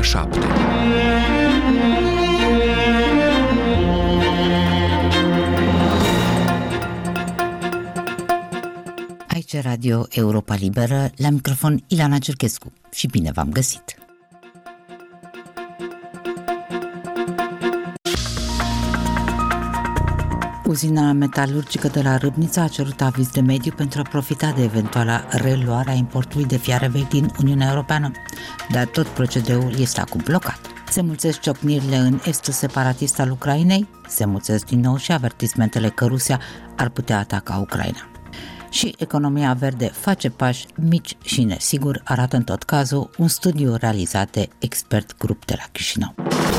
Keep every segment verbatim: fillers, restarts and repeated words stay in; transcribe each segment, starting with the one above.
șapte. Aici Radio Europa Liberă, la microfon Ilana Cerchescu și bine v-am găsit! Uzina metalurgică de la Râbnița a cerut aviz de mediu pentru a profita de eventuala reluare a importului de fiare vechi din Uniunea Europeană, dar tot procedeul este acum blocat. Se mulțesc ciocnirile în estul separatist al Ucrainei, se mulțesc din nou și avertismentele că Rusia ar putea ataca Ucraina. Și economia verde face pași mici și nesigur, arată în tot cazul un studiu realizat de Expert Group de la Chișinău.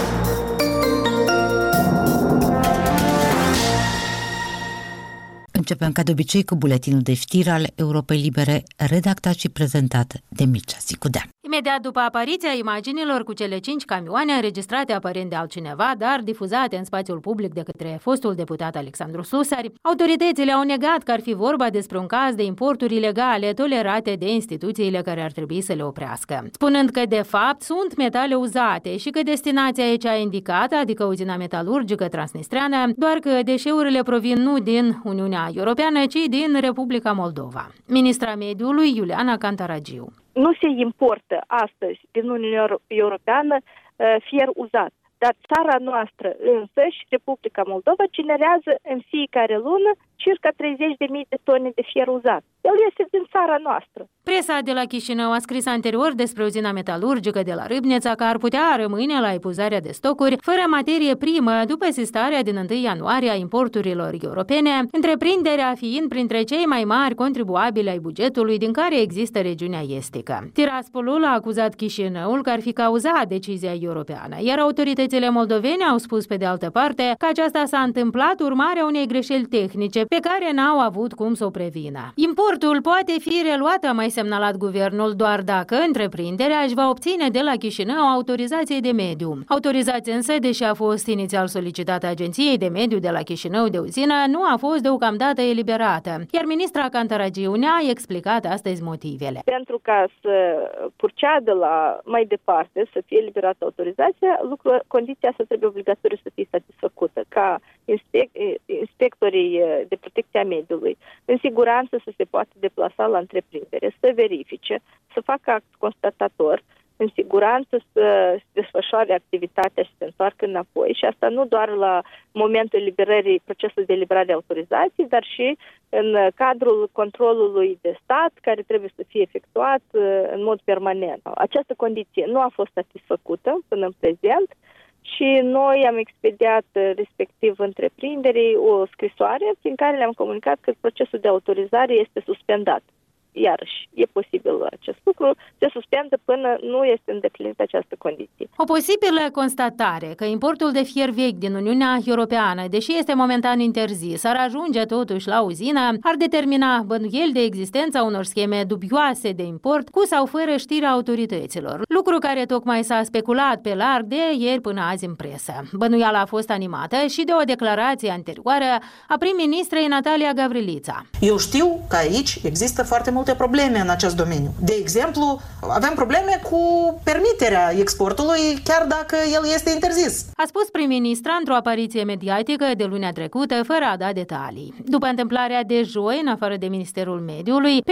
Începem ca de obicei cu buletinul de știri al Europei Libere, redactat și prezentat de Mircea Sicudean. Imediat după apariția imaginilor cu cele cinci camioane înregistrate aparent de altcineva, dar difuzate în spațiul public de către fostul deputat Alexandru Slusari, autoritățile au negat că ar fi vorba despre un caz de importuri ilegale tolerate de instituțiile care ar trebui să le oprească, spunând că de fapt sunt metale uzate și că destinația e cea indicată, adică uzina metalurgică transnistreană, doar că deșeurile provin nu din Uniunea Europeană, ci din Republica Moldova. Ministra Mediului, Iuliana Cantaragiu. Nu se importă astăzi din Uniunea Europeană fier uzat, dar țara noastră însăși, Republica Moldova, generează în fiecare lună circa treizeci de mii de tone de fier uzat. El este din țara noastră. Presa de la Chișinău a scris anterior despre uzina metalurgică de la Râbnița că ar putea rămâne la epuzarea de stocuri fără materie primă după sistarea din întâi ianuarie a importurilor europene, întreprinderea fiind printre cei mai mari contribuabili ai bugetului din care există regiunea estică. Tiraspolul a acuzat Chișinăul că ar fi cauzat decizia europeană, iar autoritățile moldovene au spus pe de altă parte că aceasta s-a întâmplat urmarea unei greșeli tehnice pe care n-au avut cum să o prevină. Importul poate fi reluat, a mai semnalat guvernul, doar dacă întreprinderea își va obține de la Chișinău autorizație de mediu. Autorizația însă, deși a fost inițial solicitată Agenției de Mediu de la Chișinău de uzină, nu a fost deocamdată eliberată, iar ministra Cantaragiu ne-a explicat astăzi motivele. Pentru ca să proceadă la mai departe, să fie eliberată autorizația, lucru, condiția să trebuie obligatoriu să fie satisfăcută, ca inspec, inspectorii de protecție a mediului în siguranță să se poată deplasa la întreprindere, să verifice, să facă act constatator, în siguranță să desfășoare activitatea și să se întoarcă înapoi, și asta nu doar la momentul eliberării, procesul de eliberare a autorizației, dar și în cadrul controlului de stat care trebuie să fie efectuat în mod permanent. Această condiție nu a fost satisfăcută până în prezent și noi am expediat respectiv întreprinderii o scrisoare prin care le-am comunicat că procesul de autorizare este suspendat. Iarăși, e posibil acest lucru, se suspendă până nu este îndeplinită această condiție. O posibilă constatare că importul de fier vechi din Uniunea Europeană, deși este momentan interzis, ar ajunge totuși la uzină, ar determina bănuieli de existența unor scheme dubioase de import cu sau fără știrea autorităților, lucru care tocmai s-a speculat pe larg de ieri până azi în presă. Bănuiala a fost animată și de o declarație anterioară a prim-ministrei Natalia Gavrilița. Eu știu că aici există foarte mult multe probleme în acest domeniu. De exemplu, avem probleme cu permiterea exportului, chiar dacă el este interzis. A spus prim-ministra într-o apariție mediatică de lunea trecută, fără a da detalii. După întâmplarea de joi, în afară de Ministerul Mediului, pe